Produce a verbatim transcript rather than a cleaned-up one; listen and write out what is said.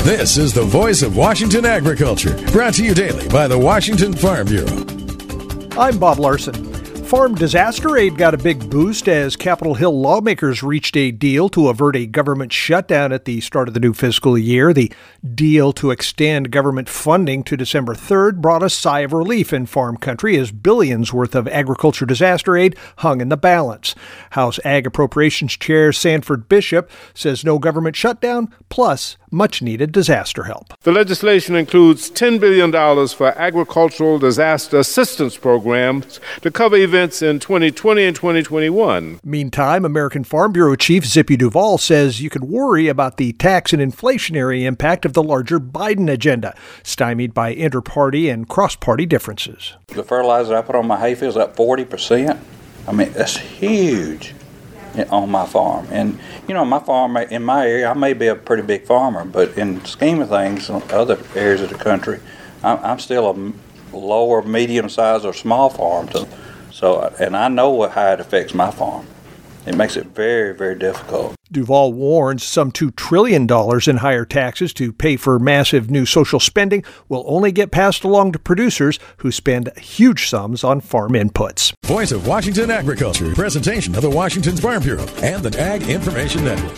This is the Voice of Washington Agriculture, brought to you daily by the Washington Farm Bureau. I'm Bob Larson. Farm disaster aid got a big boost as Capitol Hill lawmakers reached a deal to avert a government shutdown at the start of the new fiscal year. The deal to extend government funding to December third brought a sigh of relief in farm country as billions worth of agriculture disaster aid hung in the balance. House Ag Appropriations Chair Sanford Bishop says no government shutdown plus much-needed disaster help. The legislation includes ten billion dollars for agricultural disaster assistance programs to cover events in twenty twenty and twenty twenty-one. Meantime, American Farm Bureau Chief Zippy Duvall says you could worry about the tax and inflationary impact of the larger Biden agenda, stymied by inter-party and cross-party differences. The fertilizer I put on my hayfield is up forty percent. I mean, that's huge on my farm. And, you know, my farm, in my area, I may be a pretty big farmer, but in the scheme of things, in other areas of the country, I'm still a lower, medium-sized or small farm. So, and I know how it affects my farm. It makes it very, very difficult. Duvall warns some two trillion dollars in higher taxes to pay for massive new social spending will only get passed along to producers who spend huge sums on farm inputs. Voice of Washington Agriculture, presentation of the Washington Farm Bureau and the Ag Information Network.